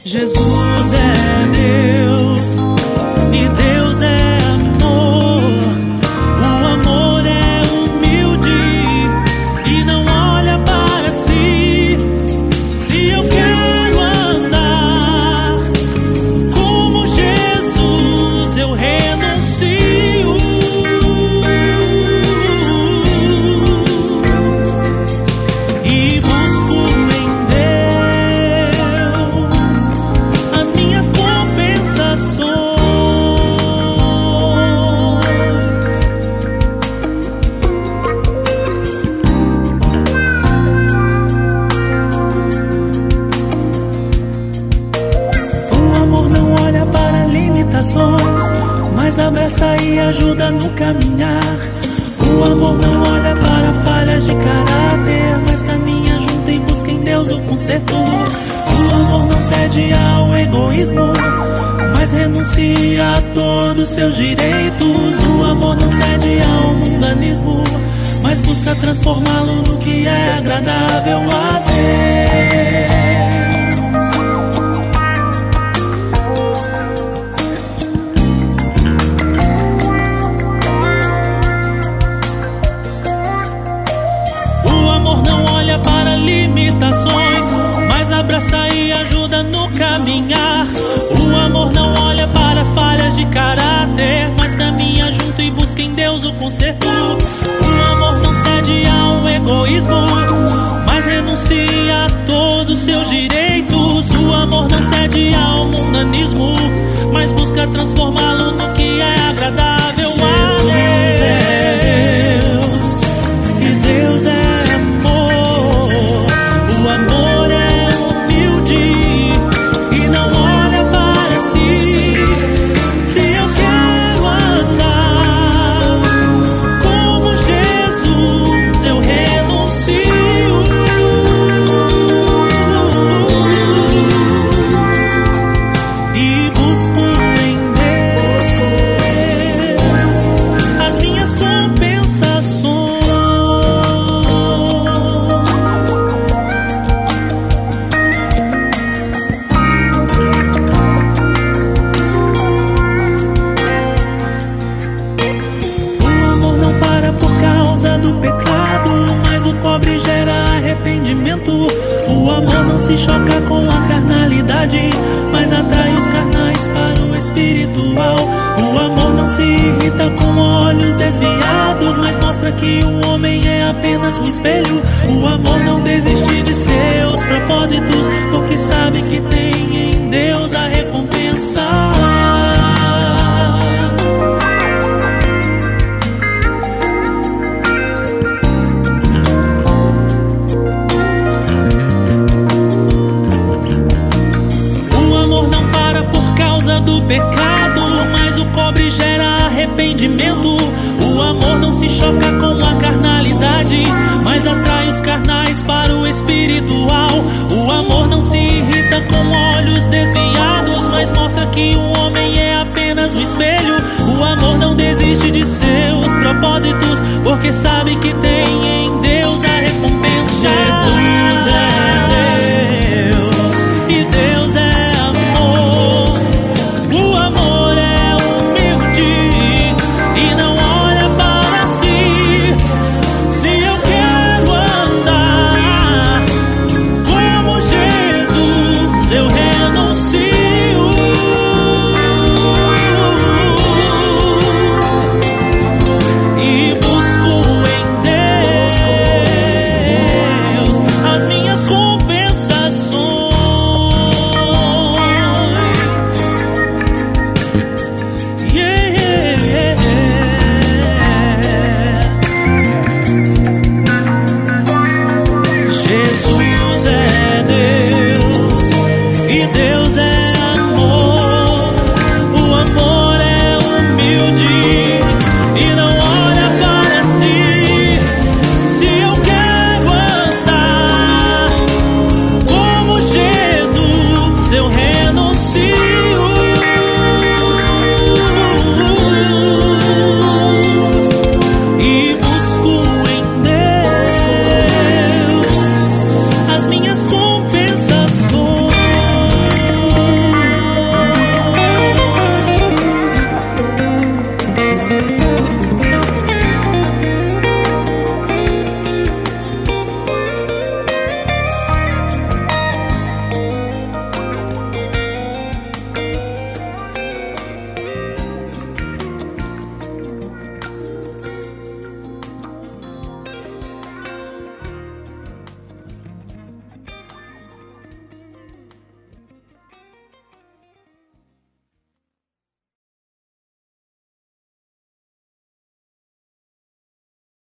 Jesus é Deus e Deus é amor. O amor é humilde e não olha para si. Se eu quero andar como Jesus, eu renuncio e busco em Deus as minhas compensações. O amor não olha para limitações, mas abraça e ajuda no caminhar. O amor não olha para falhas de caráter, mas caminha junto e busca em Deus o conserto. O amor não cede ao egoísmo, mas renuncia a todos seus direitos. O amor não cede ao mundanismo, mas busca transformá-lo no que é agradável a Deus. O amor não olha para limitações, mas abraça e ajuda no caminhar. O amor não olha para falhas de caráter, mas caminha junto e busca em Deus o conserto. O amor não cede ao egoísmo, mas renuncia a todos seus direitos. O amor não cede ao mundanismo, mas busca transformá-lo no que é agradável a Deus. E Deus é amor. O amor é humilde e não olha para si. Se eu quero andar como Jesus, eu renuncio e busco em Deus as minhas compensações. Do pecado, mas o cobre gera arrependimento. O amor não se choca com a carnalidade, mas atrai os carnais para o espiritual. O amor não se irrita com olhos desviados, mas mostra que o homem é apenas um espelho. O amor não desiste de seus propósitos, porque sabe que tem em Deus a recompensa. Do pecado, mas o cobre gera arrependimento. O amor não se choca com a carnalidade, mas atrai os carnais para o espiritual. O amor não se irrita com olhos desviados, mas mostra que o homem é apenas um espelho. O amor não desiste de seus propósitos, porque sabe que tem em Deus a recompensa. Jesus é Deus.